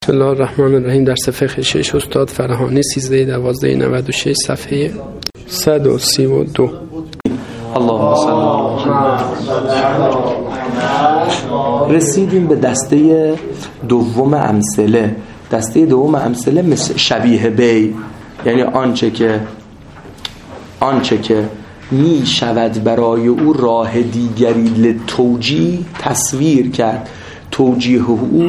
بسم الله الرحمن الرحیم. درس فقه 6 استاد فرهانی 13/12/96 صفحه 132. اللهم صل علی محمد. رسیدیم به دسته دوم امثله. دسته دوم امثله مثل شبیه بی، یعنی آنچه که می شود برای او راه دیگری لتوجیه تصویر کرد. توجیه او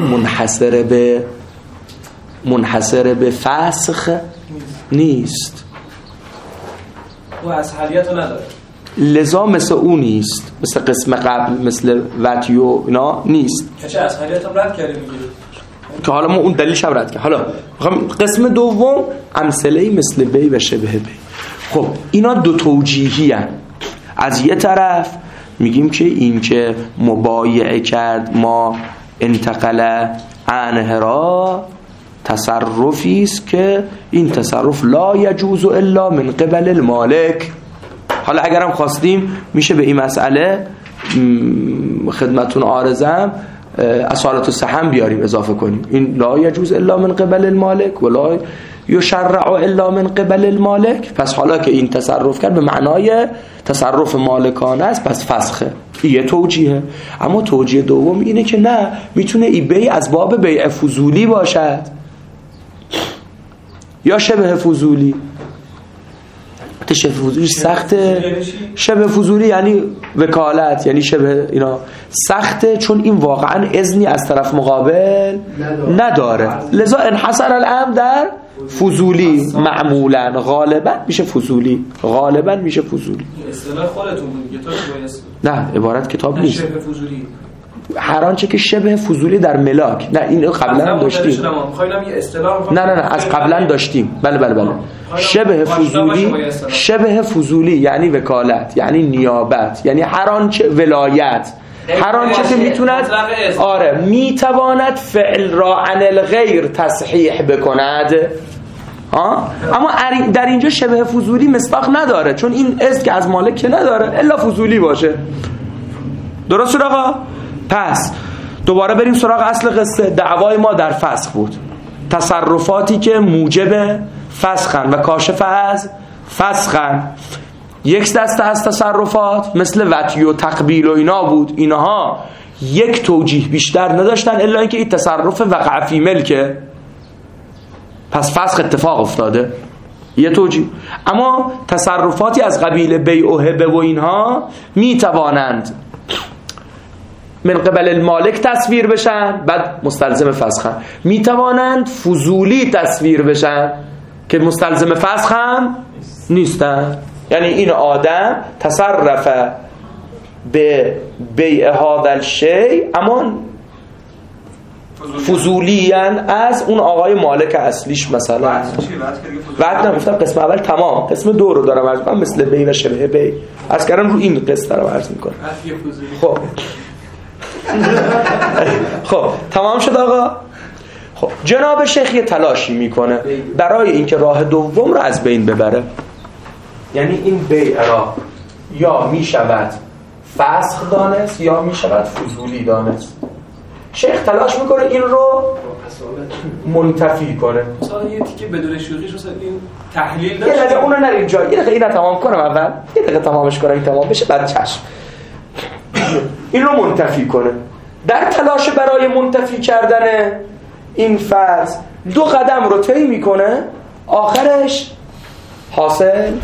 منحصر به فسخ نیست، او اصحالیت رو نداره، لذا مثل او نیست، مثل قسم قبل، مثل وتیو اینا نیست که چه اصحالیت هم رد کرده میگه که حالا ما اون دلیلش هم رد کرد. حالا قسم دوم امثله مثل بی و شبه بی. خب اینا دو توجیهی هن. از یه طرف میگیم که این که مبایعه کرد ما انتقل عنه را تصرفی است که این تصرف لا یجوز الا من قبل المالک. حالا اگرم خواستیم میشه به این مسئله خدمتون عارضم اصالت السهم بیاریم، اضافه کنیم این لا یجوز الا من قبل المالک و لا یشرع الا من قبل المالک. پس حالا که این تصرف کرد به معنای تصرف مالکانه است، پس فسخه. یه توجیه. اما توجیه دوم اینه که نه، میتونه ای بیع از باب بیع فضولی باشد یا شبه فضولی. شبه فضولی سخته. شبه فضولی یعنی وکالت، یعنی شبه اینا سخته، چون این واقعا اذنی از طرف مقابل نداره. لذا انحصر الامر در فضولی. معمولا غالبا میشه فضولی، غالبا میشه فضولی. اصطلاح خودتون بود که تو نه عبارت کتاب نیست. شبه فضولی هر آنچه که شبه فضولی در ملاک. نه این قبلا هم داشتیم. نه از قبلا داشتیم. بله شبه فضولی یعنی وکالت، یعنی نیابت، یعنی هر آنچه ولایت، هر آنچه که میتوند میتواند فعل را عن الغیر تصحیح بکند. اما در اینجا شبه فضولی مصداق نداره، چون این است که از مالک که نداره الا فضولی باشه. درست شد آقا؟ پس دوباره بریم سراغ اصل قصه. دعوای ما در فسخ بود. تصرفاتی که موجب فسخن و کاشف از فسخن. یک دسته از تصرفات مثل وطی و تقبیل و اینا بود. اینها یک توجیه بیشتر نداشتن الا اینکه این تصرف وقع فی ملکه، پس فسخ اتفاق افتاده. یه توجیه. اما تصرفاتی از قبیل بیع و هبه و اینها میتوانند من قبل المالک تصویر بشن، بعد مستلزم فسخن. میتوانند فضولی تصویر بشن که مستلزم فسخ هم نیستن. یعنی این آدم تصرف به بیع هذا الشیء اما فضولیان از اون آقای مالک اصلیش. مثلا بعد نگفتم قسم اول تمام، قسم دو رو دارم عرض می‌کنم مثل بیع و شبه بیع. از کردم رو این قسم دارم عرض می‌کنم. خب تمام شد آقا. خب جناب شیخ یه تلاشی میکنه برای اینکه راه دوم رو از بین ببره. یعنی این بیع را یا میشود فسخ دانست یا میشود فضولی دانست. شیخ تلاش میکنه این رو منتفی کنه. مثلا یه تیکه بدون شوخیش مثلا این تحلیل داشت. یه دقیقه اونو نریم جای. یه دقیقه اینو تمام کنم اول. یه دقیقه تمامش کنم این تمام بشه بعد چشم. این رو منتفی کنه. در تلاش برای منتفی کردن این فرض دو قدم رو طی میکنه، آخرش حاصل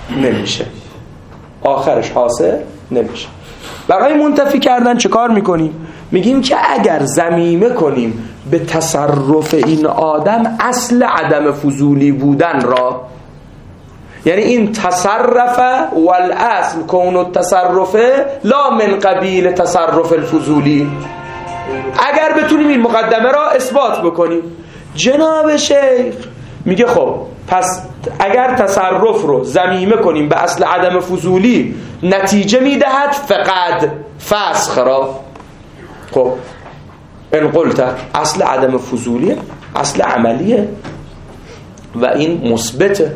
نمیشه. برای منتفی کردن چه کار میکنیم؟ میگیم که اگر ضمیمه کنیم به تصرف این آدم اصل عدم فضولی بودن را، یعنی این تصرف والاصل کون التصرف لا من قبیل تصرف الفضولی، اگر بتونیم این مقدمه را اثبات بکنیم، جناب شیخ میگه خب پس اگر تصرف رو ضمیمه کنیم به اصل عدم فضولی نتیجه میدهد فقط فسخ را. خب ان قلت اصل عدم فضولی اصل عملیه و این مثبته.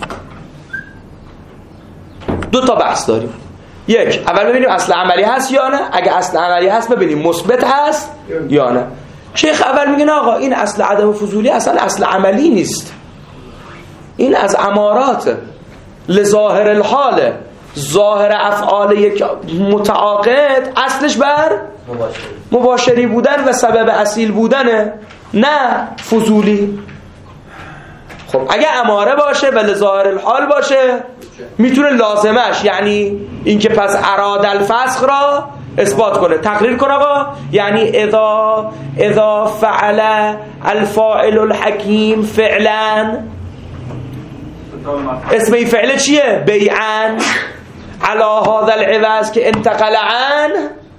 دو تا بحث داریم. یک، اول ببینیم اصل عملی هست یا نه. اگه اصل عملی هست ببینیم مثبت هست یا نه. شیخ اول میگه آقا این اصل عدم فضولی اصلا اصل عملی نیست، این از امارات لظاهر الحال، ظاهر افعال یک متعاقد اصلش بر مباشری بودن و سبب اصیل بودنه، نه فضولی. خب اگه اماره باشه و لظاهر الحال باشه میتونه لازمش یعنی اینکه پس اراد الفسخ را اثبات کنه، تقریر کنه آقا، یعنی اذا فعل الفاعل الحکیم فعلا، اسم این فعل چیه؟ بیعن علی هذا العوض که انتقل عن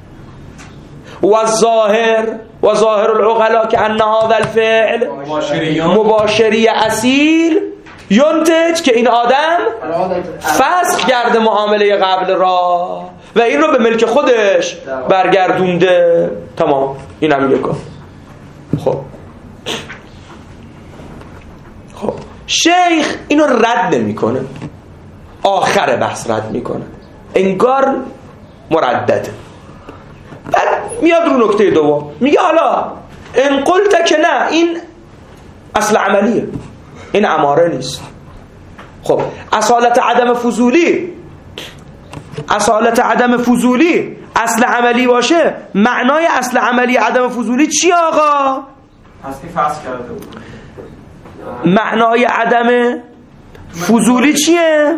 و ظاهر العقلاء که ان هذا الفعل مباشری اصیل ینتج که این آدم فسخ کرده معامله قبل را و این رو به ملک خودش برگردونده. تمام، این هم یکا. خب شیخ اینو رد نمی کنه، آخر بحث رد میکنه، انگار مردده. بعد میاد رو نکته دوم میگه حالا ان قلت که نه این اصل عملیه، این اماره نیست. خب اصالت عدم فضولی اصل عملی باشه، معنای اصل عملی عدم فضولی چی آقا؟ اصلی فسخ کرده بود. معنای عدم فضولی چیه؟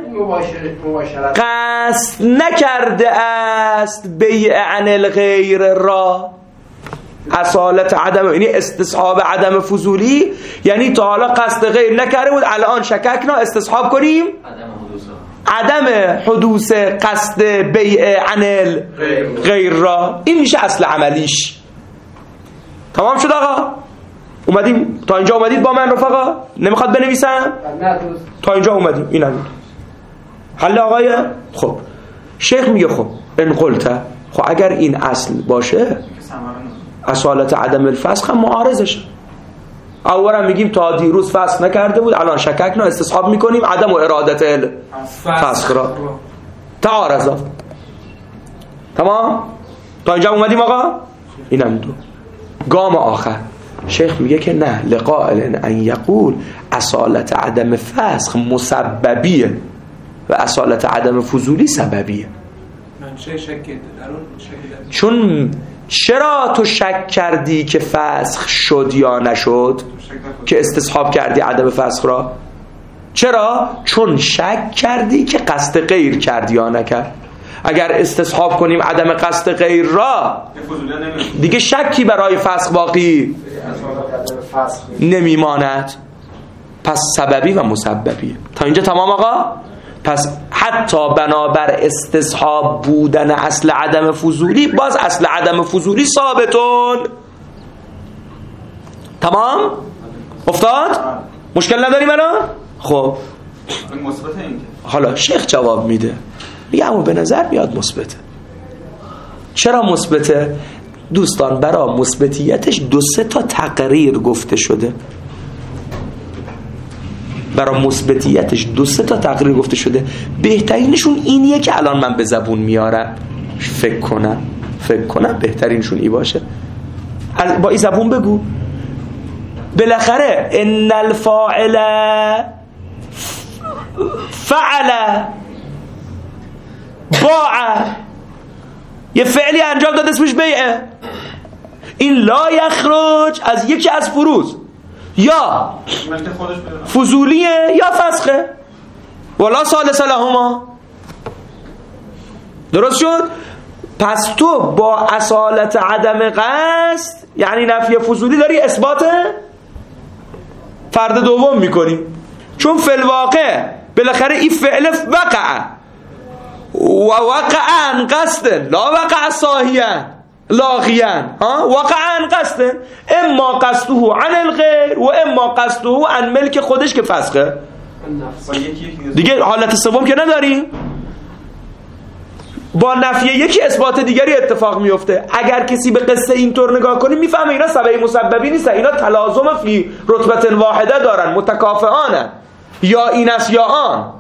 قصد نکرده است بیع عن الغیر را. اصالت عدم یعنی استصحاب عدم فضولی یعنی تا حالا قصد غیر نکرده بود، الان شککنا استصحاب کنیم عدم حدوث قصد بیع عن الغیر را. این میشه اصل عملیش. تمام شد آقا؟ اومدیم تا اینجا؟ اومدید با من رفقا؟ نمیخواد بنویسم؟ تا اینجا اومدیم. این هم حل آقای. خب شیخ میگه خب ان قلت، خب اگر این اصل باشه اصالت عدم الفسخ هم معارضشه. اولا میگیم تا دیروز فسخ نکرده بود، الان شککنا استصحاب میکنیم عدم و ارادت الفسخ را. تعارض. تمام؟ تا اینجا اومدیم آقا؟ اینم دو گام آخر. شیخ میگه که نه، لقائل ان یقول اصالت عدم فسخ مسببیه و اصالت عدم فضولی سببیه. چون چرا تو شک کردی که فسخ شد یا نشد که استصحاب کردی عدم فسخ را؟ چرا؟ چون شک کردی که قصد غیر کردی یا نکرد. اگر استصحاب کنیم عدم قصد غیر را دیگه شکی برای فسخ باقی نمیماند. پس سببی و مسببی. تا اینجا تمام آقا؟ پس حتی بنابر استصحاب بودن اصل عدم فضولی باز اصل عدم فضولی ثابتون. تمام؟ افتاد؟ مشکل نداریم الان؟ خب حالا شیخ جواب میده، میگه اما به نظر میاد مثبته. چرا مثبته؟ دوستان برای مثبتیتش 2-3 تا تقریر گفته شده. برای مثبتیتش 2-3 تا تقریر گفته شده. بهترینشون اینیه که الان من به زبون میارم. فکر کنم بهترینشون ای باشه. با این زبون بگو. بالاخره ان الفاعل فعل باع، یه فعلی انجام داد اسمش بیعه. این لا یخرج از یکی از فروض، یا فضولیه یا فسخه، ولا ثالث لهما. درست شد؟ پس تو با اصالت عدم قصد یعنی نفی فضولی داری اثبات فرد دوم میکنی، چون فی الواقع بالاخره این فعل وقع و وقع عن قصد لا وقع صاحیا لاغیا، وقع عن قصد، اما قصده عن الغیر و اما قصده عن ملک خودش که فسخه. دیگه حالت سوم که نداریم. با نفی یکی اثبات دیگری اتفاق میفته. اگر کسی به قصه اینطور نگاه کنه میفهمه اینا سبب مسببی نیستن، اینا تلازم فی رتبه واحده دارن، متکافئانن، یا این است یا آن،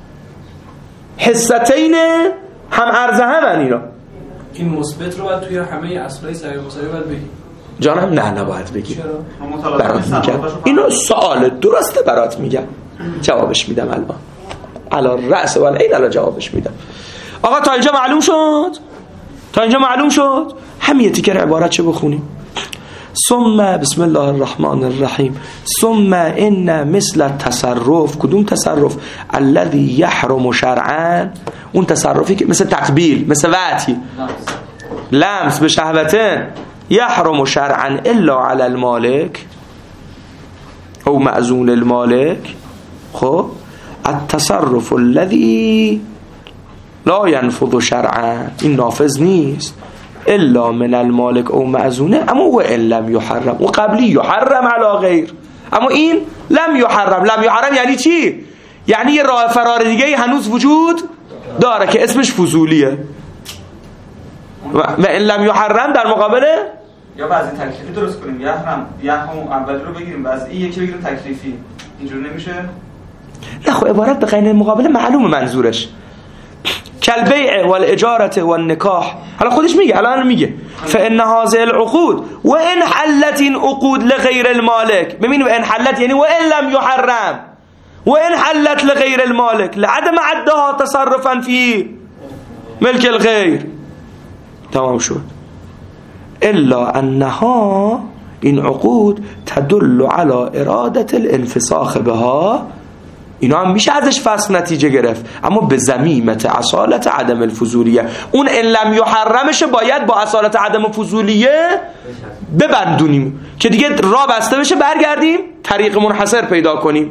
حصتین هم عرض همن. اینا این مثبت رو باید توی همه اصلای سبب مسببی باید بگیم. جانم نه نباید بگی. برات میگم اینو سوال درسته، برات میگم جوابش میدم الان علی رأس و العین الان جوابش میدم. آقا تا اینجا معلوم شد؟ تا اینجا معلوم شد؟ همین تیکر عبارت چه بخونیم؟ ثم بسم الله الرحمن الرحیم ثم ان مثل التصرف. کدوم تصرف؟ الذي يحرم شرعا، اون تصرفی که مثل تقبیل، مثل وعتی، لمس به شهوته، يحرم شرعا الا على المالك او مأذون المالك. خب التصرف الذي لا ينفذ شرعا، این نافذ نیست الا من المالک او مأذونه، اما و ان لم یحرم. و قبلی یحرم علی غیر، اما این لم یحرم. لم یحرم یعنی چی؟ یعنی یه راه فرار دیگه هنوز وجود داره که اسمش فضولیه. و ان لم یحرم در مقابله یا بعضی تکلیفی درست کنیم، یحرم اول رو بگیریم بعضی یکی بگیریم تکلیفی، اینجوری نمیشه؟ نه خب عبارت به غیر مقابله معلومه منظورش. کالبیع والاجاره والنکاح. حالا خودش میگه، الان میگه فان هذه العقود وان حلت این عقود لغیر المالک. ببین وان حلت یعنی وان لم يحرم، وان حلت لغیر المالک لعدم عدها تصرفا فی ملک الغیر. تمام شد. الا انها، این عقود تدل على اراده الانفساخ بها، اینا هم میشه ازش فصل نتیجه گرفت، اما به ضمیمت اصالت عدم الفضولیه. اون ان لم یحرمش باید با اصالت عدم فضولیه ببندونیم که دیگه راه بسته بشه، برگردیم طریق منحصر پیدا کنیم.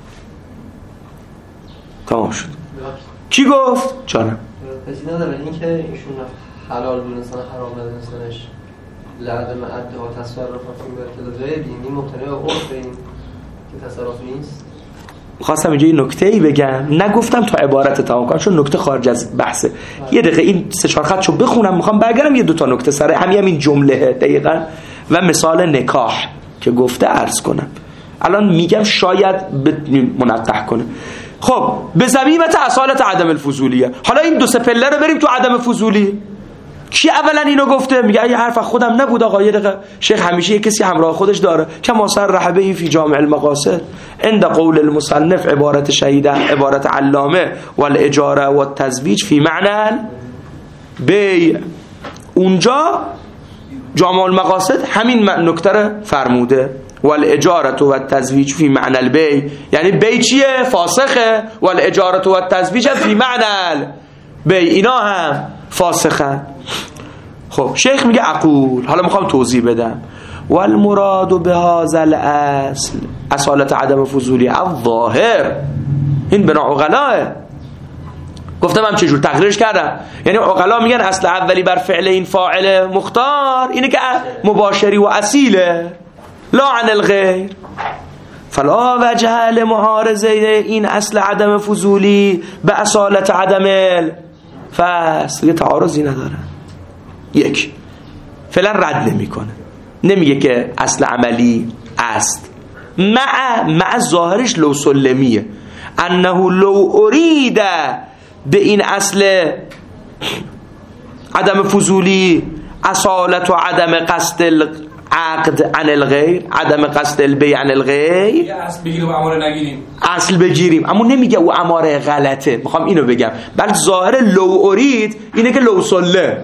تمام شد. کی گفت؟ جانم. کسی نداره این که ایشون حلال دونستن حرام ندونستنش لعدم عده و تصرف فی غیر دینی مبتنی بر عرف، این که تصرف نیست. خواستم اینجا یه نکته‌ای بگم، نگفتم تا عبارت تمام کنم چون نکته خارج از بحثه. یه دقیقه این 3-4 خطشو بخونم، میخوام برگردم یه 2 نکته سر همین جمله دقیقاً و مثال نکاح که گفته عرض کنم. الان میگم شاید منقح کنه. خب به ضمیمت اصالت عدم الفضولیه. حالا این 2-3 پله رو بریم تو عدم فضولی. کی اولا اینو گفته؟ میگه یه حرف خودم نبود آقا، یه دقیقه شیخ همیشه یه کسی همراه خودش داره که ماسر رحبه فی جامع المقاصد عند قول المصنف، عبارت شهیده، عبارت علامه، والاجاره والتزویج فی معنی بیع. اونجا جامع المقاصد همین نکته رو فرموده، والاجاره والتزویج فی معنی البیع، یعنی بیع چیه؟ فاسخه. والاجاره والتزویج فی معنی البیع، اینا هم فاسخه. خب شیخ میگه اقول، حالا میخوام توضیح بدم، والمراد بهذا الاصل، اصالت عدم فضولی الظاهر، این بنا عقلاه. گفتم هم چجور تقریرش کردم، یعنی عقلا میگن اصل اولی بر فعل این فاعل مختار اینه که مباشری و اصیله، لا عن الغیر. فلا وجه لمعارضه این اصل عدم فضولی به اصالت عدم فصل، یه تعارضی نداره. یک، فعلا رد نمیکنه، نمیگه که اصل عملی است، مع ظاهرش لو سلمیه، انه لو ارید به این اصل عدم فضولی اصالت و عدم قصد العقد عن الغیر، عدم قصد البیع عن الغیر، اصل بگیریم و اماره نگیریم، اصل بگیریم، اما نمیگه او اماره غلطه. میخوام اینو بگم، بلکه ظاهر لو ارید اینه که لو سله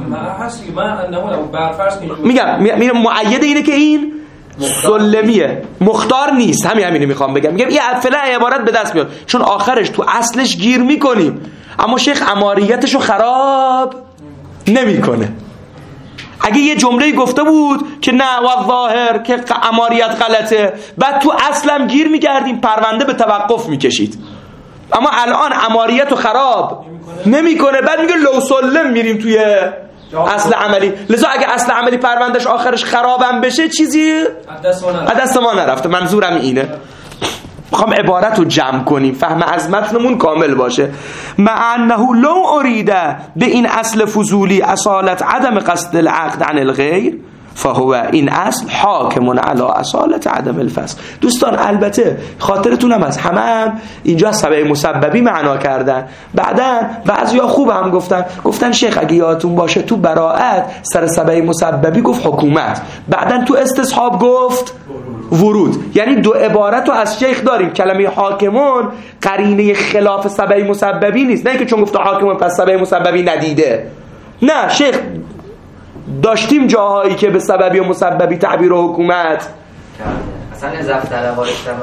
میگم معید اینه که این سلمیه، مختار نیست. همینو میخوام بگم، میگم این فعلا عبارت به دست میاد چون آخرش تو اصلش گیر میکنیم، اما شیخ اماریتشو خراب نمیکنه. اگه یه جمله گفته بود که نه و ظاهر که اماریت غلطه، بعد تو اصلم گیر میکردیم، پرونده به توقف میکشید. اما الان اماریتو خراب نمیکنه، بعد میگه لو سلم میریم توی اصل عملی. لذا اگه اصل عملی پروندهش آخرش خرابم بشه چیزی دست ما نرفته. منظورم اینه، میخوام عبارت رو جمع کنیم، فهم از متنمون کامل باشه. مع انه لو اریده به این اصل فضولی اصالت عدم قصد العقد عن الغیر، فهو این اصل حاکم علی اصالت عدم الفسخ. دوستان البته خاطرتونم از همه اینجا سبب مسببی معنا کردن، بعداً بعضیا خوب هم گفتن شیخ اگه یادتون باشه تو براءت سر سبب مسببی گفت حکومت، بعداً تو استصحاب گفت ورود. یعنی دو عبارت رو از شیخ داریم. کلمه حاکمون قرینه خلاف سبب مسببی نیست، نه که چون گفت حاکمون پس سبب مسببی ندیده. نه، شیخ داشتیم جاهایی که به سببی و مسببی تعبیر و حکومت اصلا اضافه طلب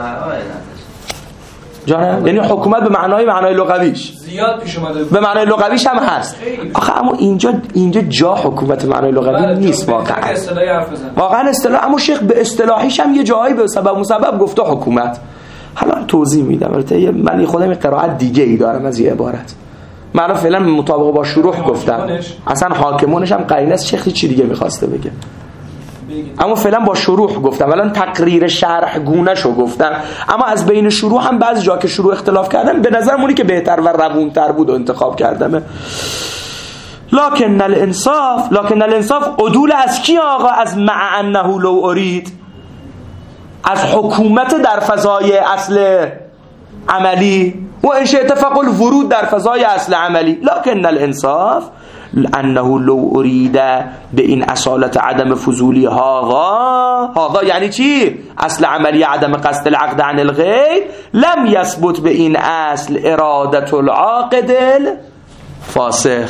جانم، یعنی حکومت به معنای لغویش زیاد پیش اومده، به معنای لغویش هم هست. آخه اما اینجا جا حکومت به معنای لغوی نیست واقعا اصطلاح. اما شیخ به اصطلاحیش هم یه جایی به سبب مسبب گفته حکومت. حالا توضیح میدم. البته من خودم قرائت دیگه ای دارم از این عبارت. من فعلا مطابق با شروح گفتم، اصلا حاکمونش هم قرینه است. شیخ چی دیگه میخواسته بگه، اما فعلا با شروح گفتم. الان تقریر شرح گونه‌شو گفتم، اما از بین شروح هم بعضی جا که شروح اختلاف کردم به نظر مونی که بهتر و روونتر بود و انتخاب کردم. لکن الانصاف عدول از کی آقا؟ از مع انه لو ارید، از حکومت در فضای اصل عملی و ان شئت فقل ورود در فضای اصل عملی. لکن الانصاف انه لو ارید به این اصالت عدم فضولی هاغا یعنی چی؟ اصل عملی عدم قصد العقد عن الغیر، لم یثبت به این اصل ارادت العاقد الفاسخ.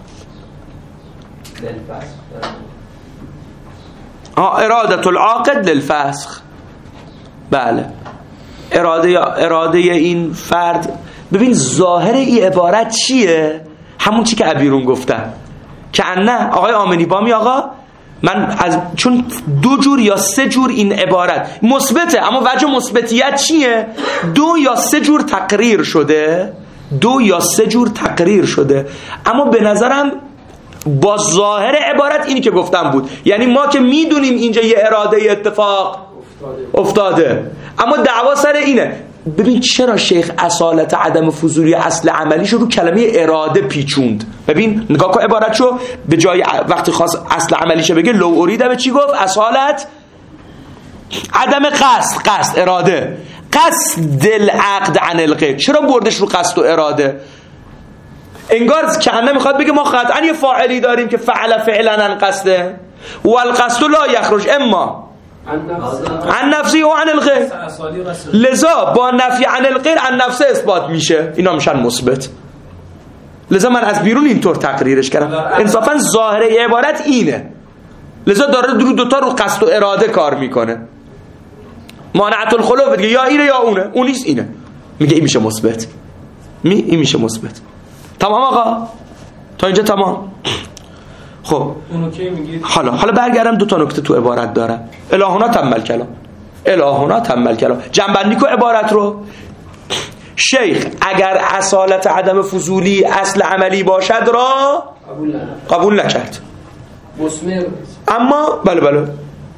ارادت العاقد للفسخ. بله، اراده این فرد. ببین ظاهر این عبارت چیه؟ همون چی که ابیرون گفتن که نه آقای آمنی بامی آقا من چون 2 جور یا 3 جور این عبارت مثبته، اما وجه مثبتیت چیه؟ 2 یا 3 جور تقریر شده، اما به نظرم با ظاهر عبارت اینی که گفتم بود. یعنی ما که میدونیم اینجا یه اراده اتفاق افتاده، اما دعوا سر اینه. ببین چرا شیخ اصالت عدم فضولی اصل عملیش رو کلمه اراده پیچوند. ببین نگاه کن عبارتشو، به جای وقتی خواست اصل عملیشو بگه لو اریده به چی گفت؟ اصالت عدم قصد اراده، قصد العقد عن الغیر. چرا بردش رو قصد و اراده؟ انگار که میخواد بگه ما قطعا یه فاعلی داریم که فعل فعلا عن قصده و القصد لا یخرج اما عن نفسی و عن الغیر، لذا با نفی عن الغیر عن نفسه اثبات میشه، اینا میشن مثبت. لذا من از بیرون اینطور تقریرش کردم. انصافا ظاهر عبارت اینه، لذا داره دوتا رو قصد و اراده کار میکنه. مانعت الخلوف دیگه یا اینه یا اونه، اون نیست اینه، میگه این میشه مثبت، این میشه مثبت. تمام آقا تا اینجا تمام. خب حالا برگردم 2 تا نکته تو عبارت دارم. الهونا تمل کلام جنبندی کو عبارت رو. شیخ اگر اصالت عدم فضولی اصل عملی باشد را قبول نکرد، اما بله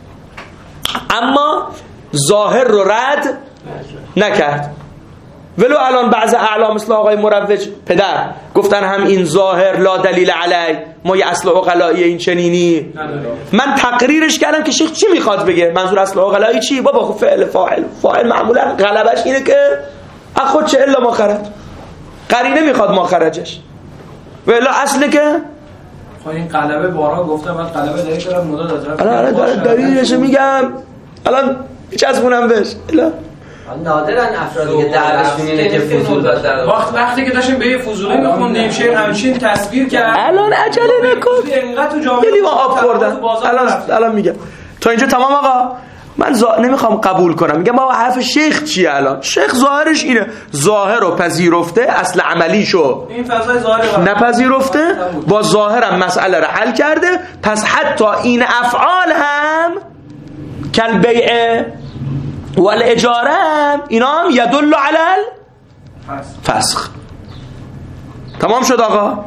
اما ظاهر رو رد نکرد. ولو الان بعض اعلام مثل آقای مروج پدر گفتن هم این ظاهر لا دلیل علی، ما یه اصل عقلایی این چنینی. من تقریرش کردم که شیخ چی میخواد بگه، منظور اصل عقلایی چی؟ بابا خب فاعل معمولا غلبش اینه که اخود چه الا ما خرج، قرینه میخواد ما خرجش، ولی اصله که این قلبه بارا گفته بعد قلبه داری کرد مداد الان دلیلش میگم، الان چسبونم بهش. نادرن افرادی که دعوشون اینه که فضول داره. وقتی که داشتیم به یه فضولی میخوندیم شیخ همچین تصویر کرد. الان عجله نکن، اینقدر تو جامعه یعنی ما آب خوردن. الان میگم تا اینجا تمام آقا. من نمیخوام قبول کنم، میگم ما حرف شیخ چیه؟ الان شیخ ظاهرش اینه، ظاهر رو پذیرفته، اصل عملیشو این فضای ظاهر نپذیرفته، با ظاهرم مسئله رو حل کرده. پس حتی این افعال هم کل بیع والاجاره اینا هم یدل علی الفسخ. تمام شد آقا.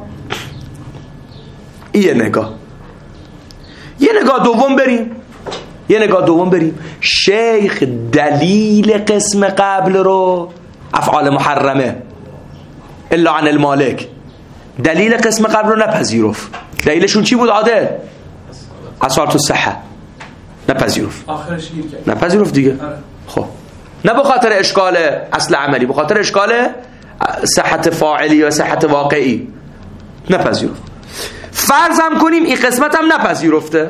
یه نگاه دوم بریم. شیخ دلیل قسم قبل رو افعال محرمه الا عن المالک، دلیل قسم قبل رو نپذیرفت. دلیلشون چی بود عادل؟ اصالت الصحه. نپذیرفت. آخرش گیر کرد. نپذیرفت دیگه. خب نه به خاطر اشکال اصل عملی، به خاطر اشکال صحت فاعلی یا صحت واقعی نپذیرفت. فرضم کنیم این قسمت هم نپذیرفته.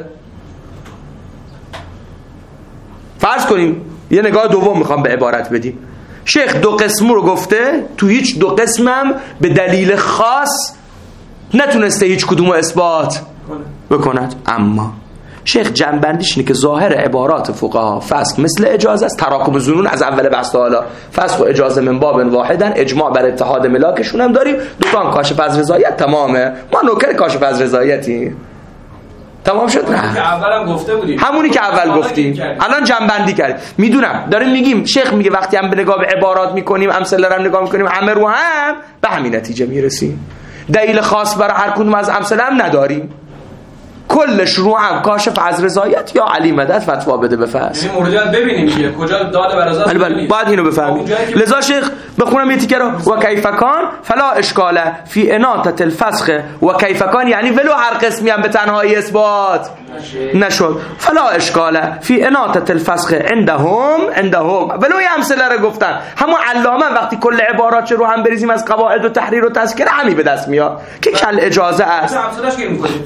فرض کنیم یه نگاه دوم میخوام به عبارت بدیم. شیخ دو قسم رو گفته، تو هیچ دو قسمم به دلیل خاص نتونسته هیچ کدوم رو اثبات بکند. اما شیخ جنبندیش اینه که ظاهر عبارات فقها فسخ مثل اجازه است. تراکم ظنون از اول بحث تا حالا فسخ و اجازه من باب واحدن، اجماع بر اتحاد ملاکشون هم داریم. دوتان کاشف از رضایت تمامه، ما نوکر کاشف از رضایتیم. تمام شد؟ نه اولم گفته بودیم، همونی که اول گفتیم الان جنبندی کردیم. میدونم داریم میگیم شیخ میگه وقتی هم به نگاه به عبارات میکنیم، امثله رو هم نگاه میکنیم، همه رو هم به همین نتیجه میرسیم. دلیل خاص برای هر کدوم از امثله هم نداریم، کلش رو هم کاشف از رضایت یا علی مدد فتوا بده به فصل. یعنی موردیت ببینیم که کجا داده بر ازاست. بله باید اینو بفهمیم. لذا شیخ بخونم یه تیکه رو. و کیفکان فلا اشکال فی اناطه الفسخ و کیفکان، یعنی ولو هر قسمی هم به تنهایی اثبات نشد، فلا اشکال فی اناطه الفسخ عندهم ولو یه امثله رو گفتن. همون علامه وقتی کل عبارات رو هم بریزیم از قواعد و تحریر و تذکره همین به دست میاد که کل اجازه است. امثلهش گیر می‌کنیم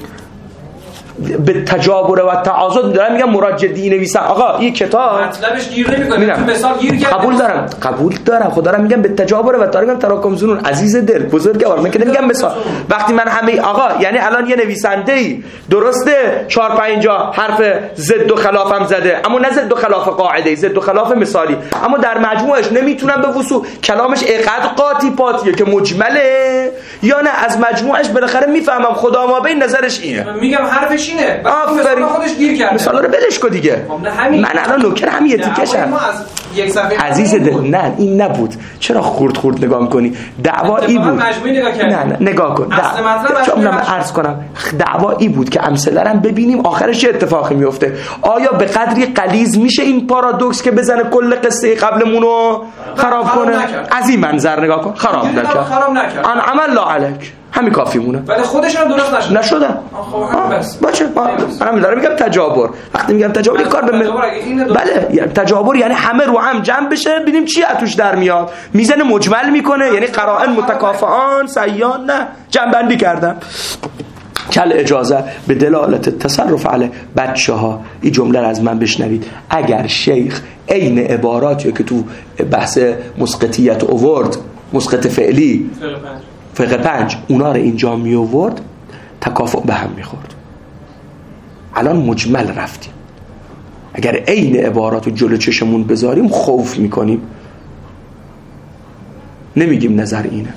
به تجابر و تعاضد. دارم میگم مراجعی نویسن آقا این کتاب مطلبش گیر نمی‌کنه، تو مثال گیر کرد. قبول دارم خدا دارم میگم به تجابر و تراکم ظنون. عزیز دل بزرگوار من که نمیگم مثال. وقتی من همه آقا یعنی الان یه نویسنده‌ای درسته 4-5 جا حرف ضد و خلافم زده، اما نه ضد و خلاف قاعده، ضد و خلاف مثالی، اما در مجموعش نمیتونم به وضوح کلامش اینقدر قاطی پاتیه که مجمله، یا نه از مجموعش بالاخره میفهمم خدا ما بین نظرش اینه، میگم حرفش اینه، آفرین خودش گیر کرده. مثلا رو بلش کو دیگه. من الان نوکر همین تیکشم. عزیز دل نه این نبود. چرا خورد نگاه میکنی؟ دعوا ای بود. نه نگاه کن. چون من عرض کنم دعوا ای بود که امثله رو ببینیم آخرش چه اتفاقی میفته. آیا به قدری غلیظ میشه این پارادوکس که بزنه کل قصه قبلمون رو خراب کنه؟ از این منظر نگاه کن. خراب نکرد. آن عمل لا علیک. همین کافی مونه. ولی خودش هم درست نشدن. خب بس باشه من دارم میگم تجابر. وقتی میگم تجابر کار به بله یعنی تجابر یعنی همه رو هم جمع بشه ببینیم چی از توش در میاد. میزنه مجمل میکنه یعنی قرائن متکافئان سیان. نه جمع بندی کردم. کل اجازه به دلالت تصرف علی بچه‌ها. این جمله رو از من بشنوید. اگر شیخ عین عباراتی که تو بحث مسقطیت آورد، مسقط فعلی فقه 5 اونا رو اینجا می آورد، تکافؤ به هم میخورد. الان مجمل رفتیم. اگر عین عبارات رو جلو چشمون بذاریم خوف میکنیم، نمیگیم نظر اینه.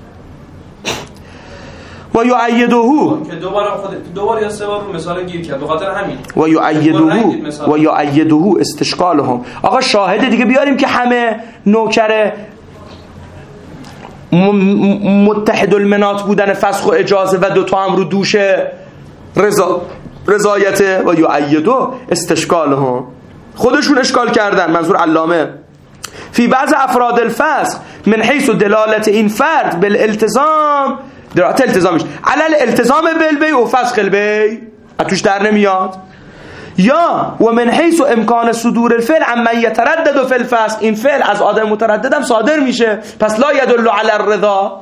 و یعیدهو که دوبار یا 3 بار مثال گیر کرد، به خاطر همین و یعیدهو استشکالهم. آقا شاهد دیگه بیاریم که همه نوکر متحد المنات بودن فسخ و اجازه و دوتا هم رو دوش رضایته. و یعیدو استشکالهم، خودشون اشکال کردن. منظور علامه فی بعض افراد الفسخ من حیث دلالت این فرد بالالتزام، دلالت التزامش علل التزام بالبی و فسخ البی اتوش در نمیاد. یا و من حیث امکان صدور الفعل عما یتردد فی الفسخ، این فعل از آدم مترددم صادر میشه پس لا يدل علی الرضا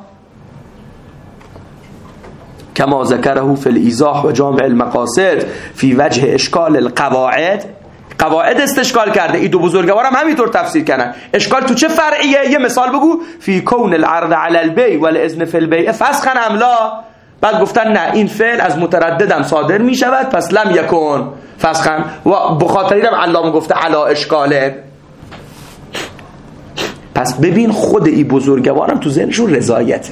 کما ذکره فی الایضاح و جامع المقاصد فی وجه اشکال القواعد. قواعد استشکال کرده، این دو بزرگوارم همینطور تفسیر کردن. اشکال تو چه فرعیه؟ یه مثال بگو. فی کون العرض علی البیع والاذن فی البیع فسخا ام لا. بعد گفتن نه این فعل از مترددم صادر می شود پس لم یکن فسخا. و بخاطر اینم علامه گفته علا اشکاله. پس ببین خود این بزرگوارم تو ذهنشون رضایته،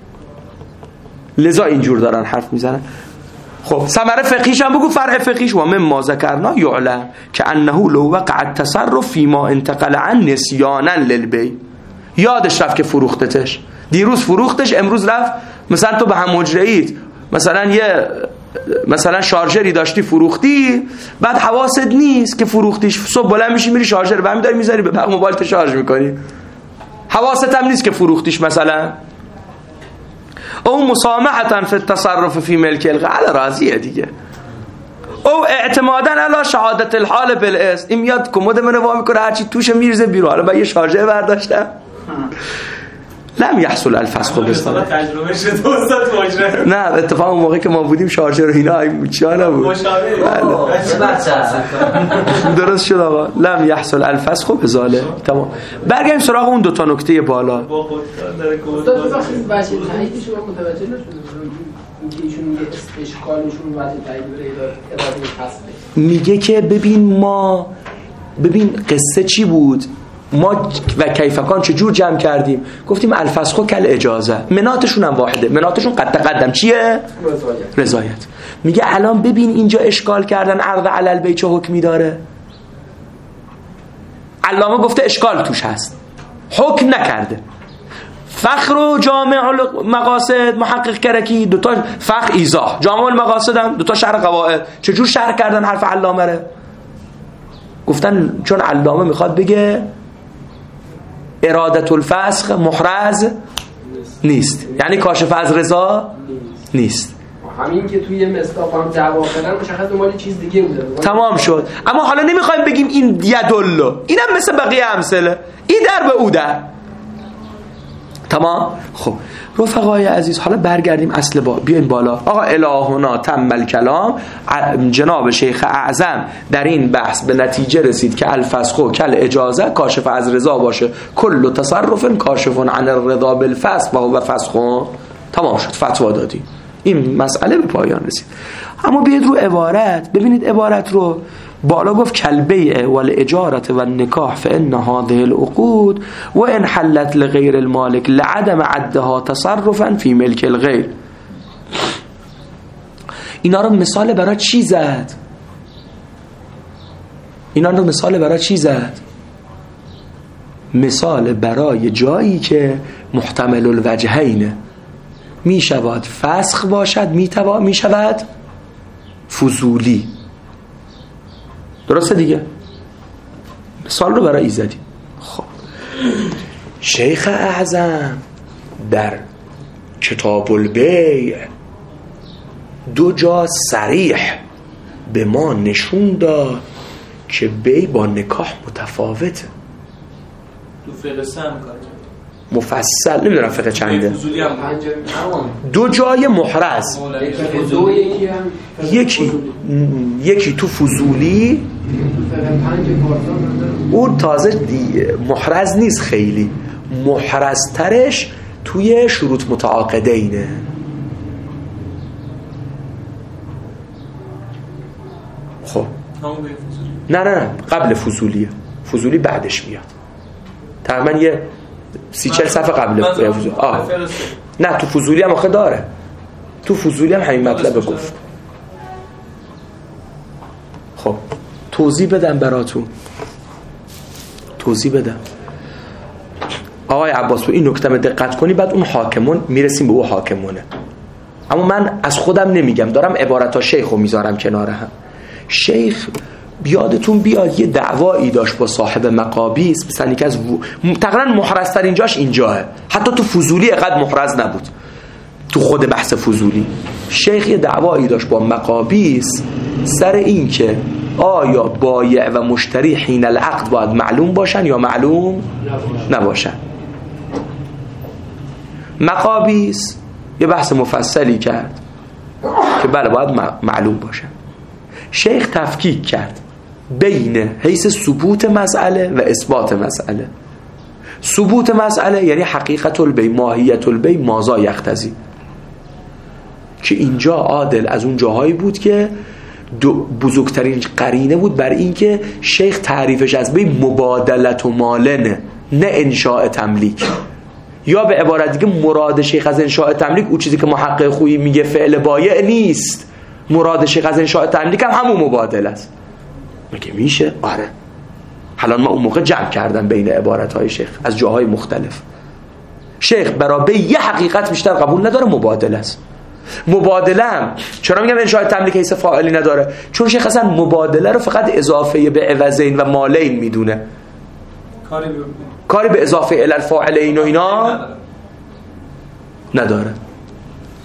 لذا اینجور دارن حرف میزنن. خب ثمره فقهیش هم بگو. فرع فقهیش و من ما ذکرنا یعلم که انه لو وقع التصرف فيما انتقل عن نسیانا للبیع. یادش رفت که فروختتش، دیروز فروختش، امروز رفت مثلا تو به هم مجریت مثلا یه مثلا شارژری داشتی فروختی، بعد حواست نیست که فروختیش، صبح بلند میشی میری شارژر رو برمی‌داری میذاری به موبایلت شارژ میکنی، حواست هم نیست که فروختیش مثلا. او مسامحتا فی التصرف فی ملک الغل راضیه دیگه. او اعتمادا علی شهادت الحال بالاسم. این میاد کمد منو وا میکنه هرچی توش میریزه بیرون. حالا من یه شارژر برداشتم لم يحصل الفسخ بصالح. تجربه شده استاد واجره. نه اتفاقا اون موقع که ما بودیم شارژر و اینا چیانا بود. مشاوره. درست شد آقا. لم يحصل الفسخ بصالح. تمام. برگردیم سراغ اون دو تا نکته بالا. با خود داره استاد بخشید وجه تاییدش رو متوجه نشدم. اینکه ایشون میگه اشکالشون وجه تایید اراده فسخ. میگه که ببین قصه چی بود؟ ما و کیفکان چجور جمع کردیم؟ گفتیم الفسخ کل اجازه. مناتشون هم واحده. مناتشون قدم چیه؟ رضایت. میگه الان ببین اینجا اشکال کردن عرض علل بی چه حکمی داره؟ علامه گفته اشکال توش هست، حکم نکرده. فخر و جامع المقاصد محقق کرکی دوتا فخر ایضاح، جامع المقاصد هم دوتا شرح قواعد. چجور شرح کردن حرف علامه ره؟ گفتن چون علامه میخواد بگه ارادت الفسخ محرز نیست، یعنی کاشف از رضا نیست. همین که توی مصداق هم دعوا کردن مشخص دنبال چیز دیگه بوده. تمام شد. اما حالا نمیخوایم بگیم این یدلو، اینم مثل بقیه امثله، این در به او در. تمام. خب رفقای عزیز حالا برگردیم اصل بیاین بالا. آقا الهنا تم الکلام. جناب شیخ اعظم در این بحث به نتیجه رسید که الفسخ کل اجازه کاشف از رضا باشه، کل تصرف کاشف عن الرضا بالفسخ و هو فسخ. تمام شد، فتوا دادیم، این مسئله به پایان رسید. اما بیاید رو عبارت ببینید. عبارت رو بالا گفت کالبیع والاجارة والنکاح فان هذه العقود وان حلت لغیر المالک لعدم عدها تصرفا فی ملک الغیر. اینا رو مثال برای چی زد؟ مثال برای جایی که محتمل الوجهینه، می شود فسخ باشد، می شود فضولی. درسته دیگه؟ مثال رو برای ایزدی. خب شیخ اعظم در کتاب البیع دو جا صریح به ما نشون داد که بیع با نکاح متفاوته. تو فقه سم کار مفصل نمیدونم فقه چنده. دو جای محرز، یکی تو فضولی، اون تازه محرز نیست، خیلی محرزترش توی شروط متعاقدینه. خب نه قبل فضولیه، فضولی بعدش میاد تقریبا یه 30-40 صفحه قبل فضولی. نه تو فضولی هم آخه داره، تو فضولی هم همین مطلب گفت. خب توضیح بدم براتون، آقای عباس این نکته دقت کنی، بعد اون حاکمون میرسیم به اون حاکمونه. اما من از خودم نمیگم، دارم عبارتا شیخو میذارم کنار هم. شیخ بیادتون بیاد یه دعوایی داشت با صاحب مقابیس، مثلا یکی از تقریبا محرزتر اینجاش اینجاه، حتی تو فضولی اقدر محرز نبود. تو خود بحث فضولی شیخ یه دعوایی داشت با مقابیس سر این که آیا بایع و مشتری حین العقد باید معلوم باشن یا معلوم نباشن. مقابیس یه بحث مفصلی کرد که بله باید معلوم باشن. شیخ تفکیک کرد بین حیث ثبوت مسئله و اثبات مسئله. ثبوت مسئله یعنی حقیقت البیع، ماهیت البیع، ماذا یقتضی، که اینجا عادل از اون جاهایی بود که بزرگترین قرینه بود بر این که شیخ تعریفش از بیع مبادلت و مالنه، نه انشاء تملیک. یا به عبارت دیگه مراد شیخ از انشاء تملیک اون چیزی که محقق خویی میگه فعل بایع نیست. مراد شیخ از انشاء تملیک هم همون مبادله است. میگه میشه؟ آره. حالا ما اون موقع جمع کردم بین عبارتهای شیخ از جاهای مختلف. شیخ برای یه حقیقت بیشتر قبول نداره، مبادله است. مبادله هم چرا میگم انشاء تملیک حیث فاعلی نداره؟ چون شیخ اصلا مبادله رو فقط اضافه به عوضین و مالین میدونه، کاری به اضافه الی الفاعلین و اینا نداره.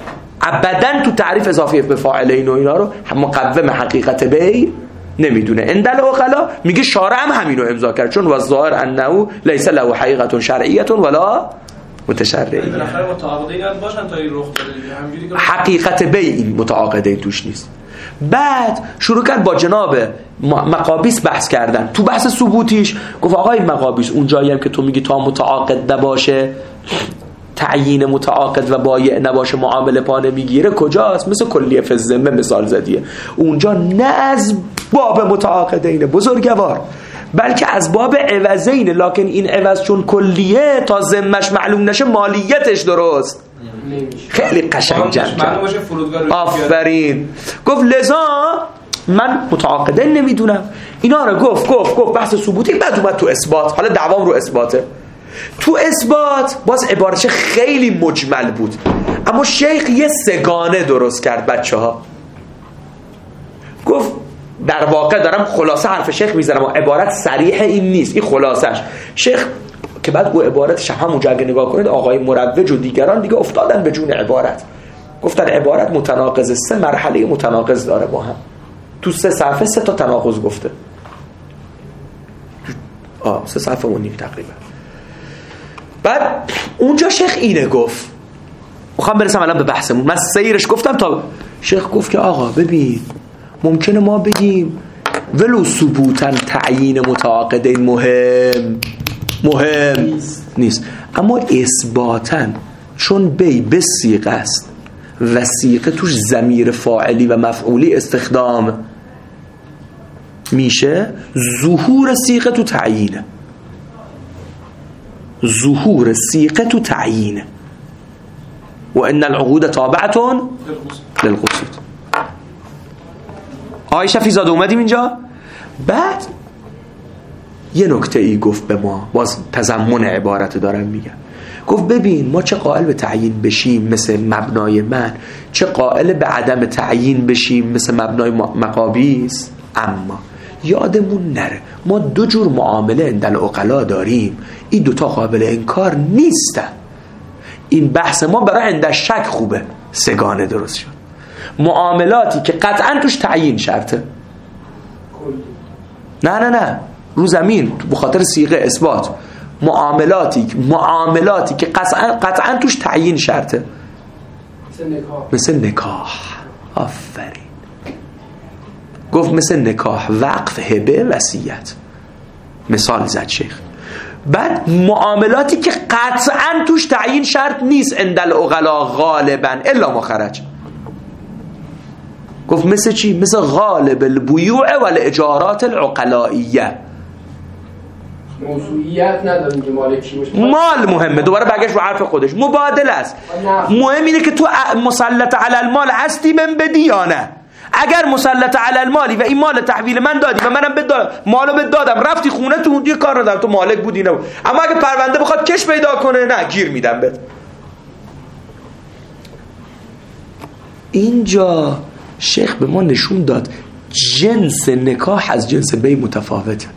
ابدا تو تعریف اضافه به فاعلین و اینا رو مقوم حقیقت بی نمیدونه. اندل عقلا میگه شارع هم همینو امضا کرد، چون والظاهر انه لیس له حقیقت شرعیه ولا متشرعیه. بالاخره متعاقدین باشن تا این رخ بده، حقیقت بی این متعاقدین توش نیست. بعد شروع کرد با جناب مقابیس بحث کردن. تو بحث ثبوتیش گفت آقای مقابیس اون جایی هم که تو میگی تا متعاقد نباشه تعیین متعاقد و بایع نباشه معامله پا نمیگیره کجاست؟ مثل کلیه فی الذمه مثال زدیه. اونجا نه از باب متعاقدین بزرگوار بلکه از باب عوضین، لکن این عوض چون کلیه تا ذمش معلوم نشه مالیتش درست خیلی قشنگ جمع کرد. آفرین. گفت لذا من متعاقدین نمیدونم اینا رو گفت بحث ثبوتی. بعد اومد تو اثبات. حالا دعوام رو اثباته. تو اثبات باز عبارتش خیلی مجمل بود، اما شیخ یه سگانه درست کرد بچه ها. گفت در واقع دارم خلاصه حرف شیخ میزنم و عبارت صریح این نیست، این خلاصش. شیخ که بعد او عبارتش همونجا اگه نگاه کنید آقای مروج و دیگران دیگه افتادن به جون عبارت. گفتن عبارت متناقض، 3 مرحله متناقض داره با هم. تو 3 صفحه 3 تا تناقض گفته. 3 صفحه و نیم تقریبا. بعد اونجا شیخ اینه گفت. میخوام برسم الان به بحثمون. من سیرش گفتم تا شیخ گفت که آقا ببین ممکنه ما بگیم ولو ثبوتاً تعیین متعاقدین مهم نیست، اما اثباتاً چون بی به صیغه است و صیغه توش ضمیر فاعلی و مفعولی استخدام میشه، ظهور صیغه تو تعیینه. ظهور صیغه تو تعیینه. و ان العقود تابعه للقصود. آقای شفیزاده اومدیم اینجا. بعد یه نکته ای گفت به ما، باز تضمن عبارت دارم میگم. گفت ببین ما چه قائل به تعیین بشیم مثل مبنای من، چه قائل به عدم تعیین بشیم مثل مبنای مقابیس، اما یادمون نره ما 2 جور معامله اندل عقلا داریم. این 2 تا قابل انکار نیستن. این بحث ما برای عند شک خوبه. سگانه درست شد. معاملاتی که قطعا توش تعیین شرطه، نه رو زمین به خاطر صیغه اثبات، معاملاتی که قطعا توش تعیین شرطه، مثل نکاح. آفرین. گفت مثل نکاح، وقف، هبه، وصیت. مثال زد شیخ. بعد معاملاتی که قطعا توش تعیین شرط نیست اندل عقلا غالبا الا ما خرج. گفت مثل چی؟ مثل غالب البیوع و الاجارات العقلائیه. موضوعیت نداریم که مال کی باشه. مال مهمه. دوباره برگشت رو حرف خودش. مبادله است. مهم اینه که تو مسلط علی المال هستی من بدی یا نه. اگر مسلط علی المالی و این مال تحویل من دادی و منم بهت دادم، مالو بهت دادم، رفتی خونه تو یه کار ندارم، تو مالک بودی نه. اما اگه پرونده بخواد کش پیدا کنه، نه، گیر میدم بهت. اینجا شیخ به ما نشون داد جنس نکاح از جنس بی متفاوته.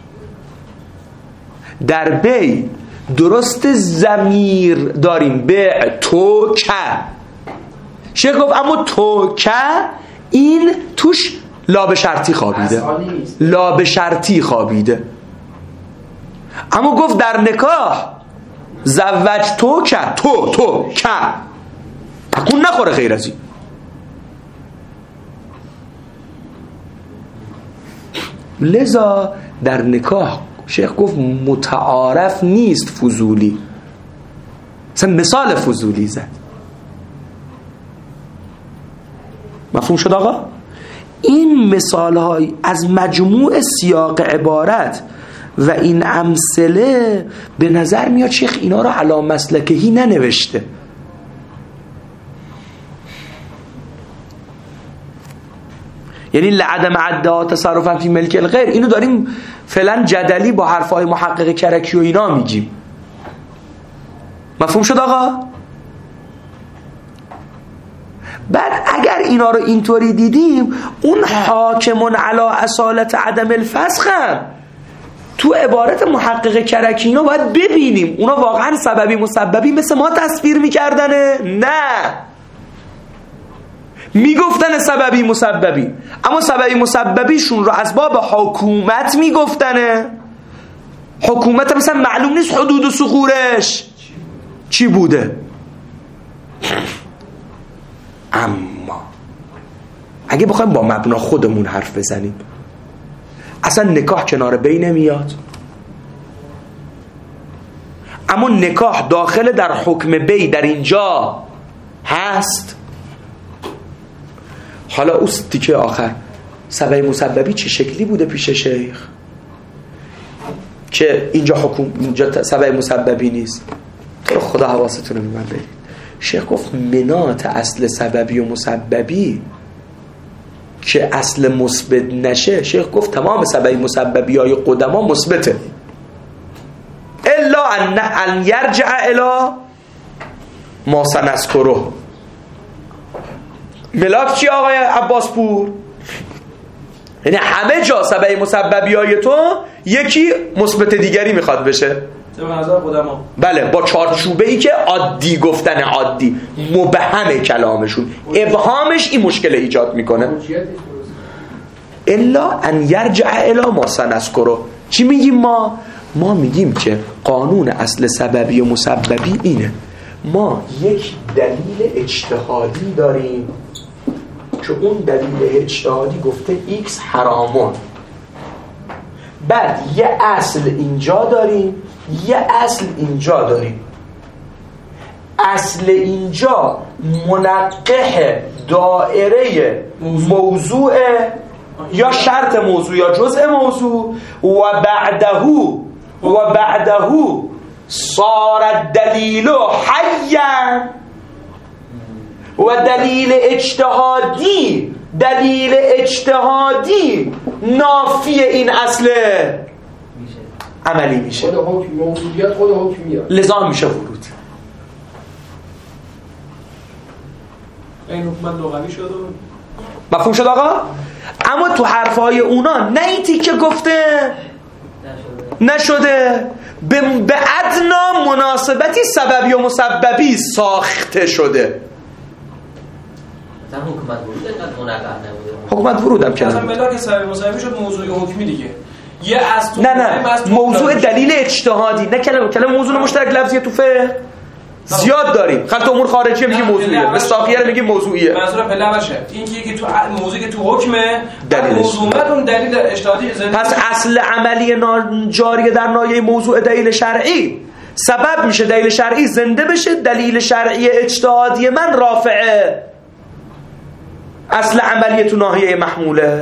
در بی درست ضمیر داریم بیع تو که. شیخ گفت اما تو که این توش لابه شرطی خوابیده، لابه شرطی خوابیده. اما گفت در نکاح زوج تو که تو که تکون نخوره غیر از این. لذا در نکاح شیخ گفت متعارف نیست فضولی. مثال فضولی زد. مفهوم شد آقا؟ این مثال های از مجموع سیاق عبارت و این امثله به نظر میاد شیخ اینا رو علی مسلکهی ننوشته. یعنی لعدم ادعا تصرفا فی ملک الغیر، اینو داریم فعلا جدلی با حرفای محقق کرکی و اینا میگیم. مفهوم شد آقا؟ بعد اگر اینا رو اینطوری دیدیم، اون حاکمون علی اصالت عدم الفسخ هم تو عبارت محقق کرکی اینا باید ببینیم اونا واقعا سببی مسببی مثل ما تصویر میکردنه؟ نه. میگفتن سببی مسببی، اما سببی مسببیشون رو از باب حکومت میگفتنه. حکومت مثلا معلوم نیست حدود و ثغورش چی بوده. اما اگه بخوایم با مبنا خودمون حرف بزنیم، اصلا نکاح کنار بین نمیاد، اما نکاح داخل در حکم بی در اینجا هست. حالا اون تیکه آخر سبب مسببی چه شکلی بوده پیش شیخ که اینجا اینجا سبب مسببی نیست؟ تو خدا حواستون رو به من بدید. شیخ گفت منات اصل سببی و مسببی که اصل مثبت نشه، شیخ گفت تمام سببی مسببی های قدما مثبته الا ان یرجع الی ما سنذکره. ملاک چی آقای عباس پور؟ یعنی همه جا سبب مسببی های تو یکی مثبت دیگری میخواد بشه. بله، با چارچوبه ای که عادی گفتن عادی مبهم کلامشون، ابهامش این مشکل ایجاد میکنه. الا ان یرجع الی ما سنذکره. چی میگیم ما میگیم که قانون اصل سببی و مسببی اینه، ما یک دلیل اجتهادی داریم که اون دلیل اجتهادی گفته ایکس حرامون، بعد یه اصل اینجا داریم یه اصل اینجا داریم. اصل اینجا منقح دائره موضوع یا شرط موضوع یا جزء موضوع، و بعده صار الدلیل حیا، و دلیل اجتهادی نافی این اصل عملی میشه. خود حکم موضوعیت خود حکمیه، لزام میشه ورود. این حکمت لغوی شد. مفهوم شد آقا؟ اما تو حرفای اونا نه این تیکه گفته نشده، به ادنا مناسبتی سببی و مسببی ساخته شده. حکومت ورود اینقدر منقح نبوده. حکومت ورود هم کنه. اصلا ملاک سبب مسببی شد موضوع حکمی دیگه. یه از نه موضوع دلیل اجتهادی، نه کلمه موضوع مشترک لفظیه تو فقه زیاد داریم. خلط امور خارجی میگیم موضوعیه، مستاقیه رو میگیم موضوعیه. منظورم پله باشه این که تو موضوعی که تو حکمه موضوعات اون دلیل اجتهادی زنده. پس اصل عملی جاری در نایه موضوع دلیل شرعی سبب میشه دلیل شرعی زنده بشه، دلیل شرعی اجتهادی من رافعه. اصل عملی تو ناحیه محموله.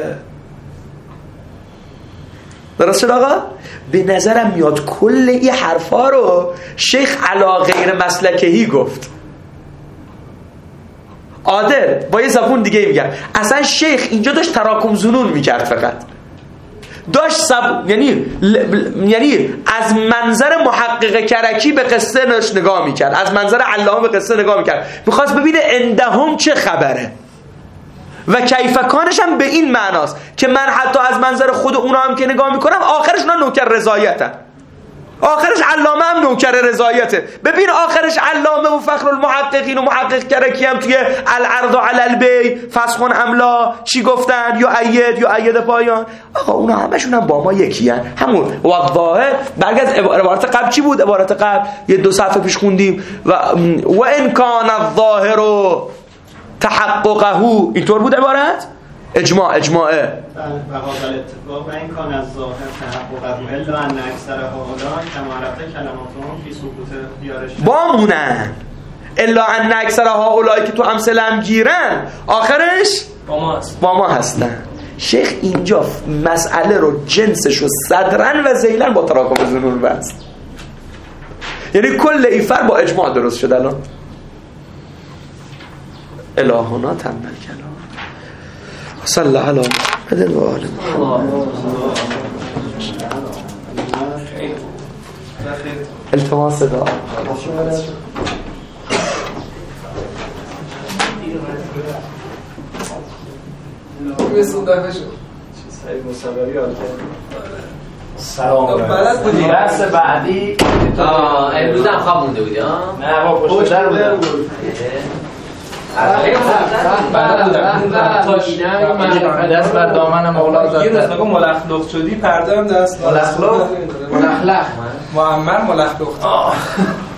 درست شد آقا؟ به نظرم میاد کل این حرفا رو شیخ علا غیر مسلکهی گفت. عادل با یه زبون دیگه میگم، اصلا شیخ اینجا داشت تراکم ظنون میکرد، فقط داشت یعنی از منظر محقق کرکی به قصه نگاه میکرد، از منظر علامه به قصه نگاه میکرد، میخواست ببینه عندهم چه خبره و کیفکانش هم به این معناست که من حتی از منظر خود اونا هم که نگاه میکنم آخرش اونا نوکر رضایتن، آخرش علامه هم نوکر رضایته. ببین آخرش علامه و فخر المحققین و محقق کرکی هم توی العرض علی البی فسخون املا چی گفتن؟ یا اید پایان. آقا اونا همشون هم با ما یکی هن. همون وضاحه. برگز عبارت قبل چی بود؟ عبارت قبل یه 2 صفحه پیش خوندیم و ان کان الظاهر تحققه، اینطور بود عبارت؟ اجماعه و قابل اتفاق و این کان از ظاهر تحققه الا ان اکثر هؤلاء کما رفته کلماتهم فی سقوط اختیارش بامونن الا ان اکثر هؤلاء که تو امثله هم گیرن آخرش با ما هستن. شیخ اینجا مسئله رو جنسش و صدرن و ذیلن با تراکم ظنون بست، یعنی کل ایفر با اجماع درست شد. الان الهنا تنبل کلام صلی الله علیه و آله محمد. التماس دعا. سلام بلد بودی درس بعدی امروز هم خواب مونده بودی ها؟ نه با پشت در بودم. دست بر دامن مولا زد. یه روز بگم ملخلخ شدی پرده هم دست ملخلخ ملخلخ معمر ملخلخ